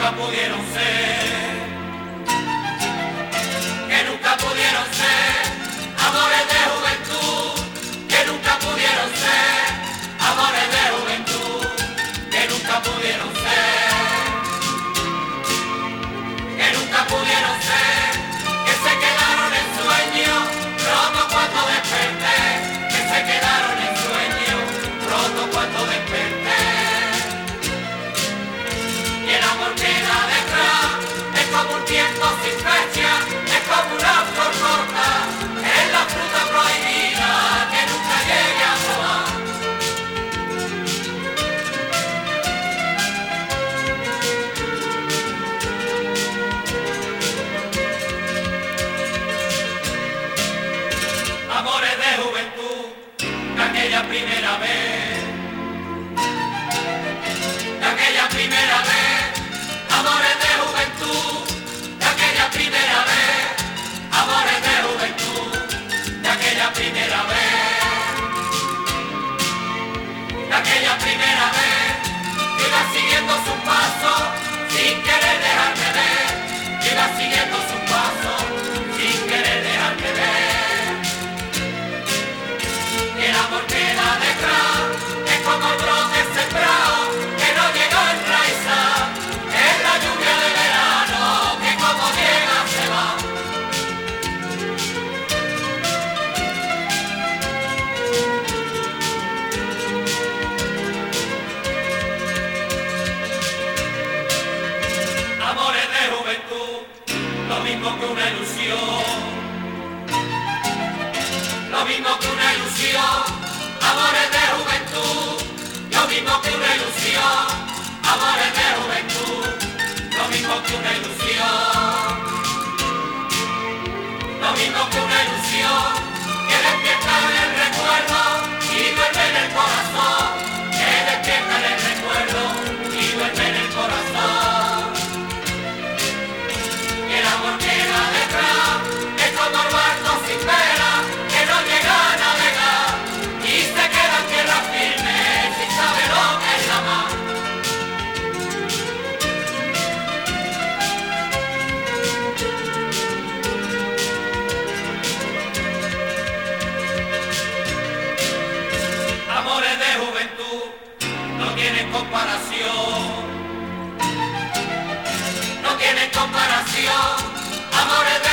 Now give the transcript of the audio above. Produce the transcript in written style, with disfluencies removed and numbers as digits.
nunca pudieron ser, que nunca pudieron ser amores de juventud, que nunca pudieron ser amores de juventud, que nunca pudieron ser, que nunca pudieron ser, que se quedaron en sueño, roto cuando desperté, que se quedaron en sueño, roto cuando desperté. Y el amor queda detrás, es como un tiempo sin fecha, es como una flor corta, es la fruta prohibida que nunca llegue a probar. Amores de juventud, de aquella primera vez, de aquella primera vez, amores de juventud, de aquella primera vez, amores de juventud, de aquella primera vez, de aquella primera vez, yo iba siguiendo su paso, sin querer dejarme ver, yo iba siguiendo su paso, sin querer dejarme ver. Y el amor queda detrás, es como el brote sembrado, que no llegó a enraizar, es la lluvia de verano, que como llega se va. Amores de juventud, lo mismo que una ilusión, lo mismo que una ilusión, amores de juventud, lo mismo que una ilusión, amores de juventud, lo mismo que una ilusión, lo mismo que una ilusión, que despierta en el recuerdo y duerme en el corazón, que despierta en el recuerdo y duerme en el corazón. Y el amor queda detrás, es como el barco sin vela, que no llega a navegar y se queda en tierra firme sin saber lo que es la mar. Amores de juventud no tienen comparación, no tienen comparación, amores de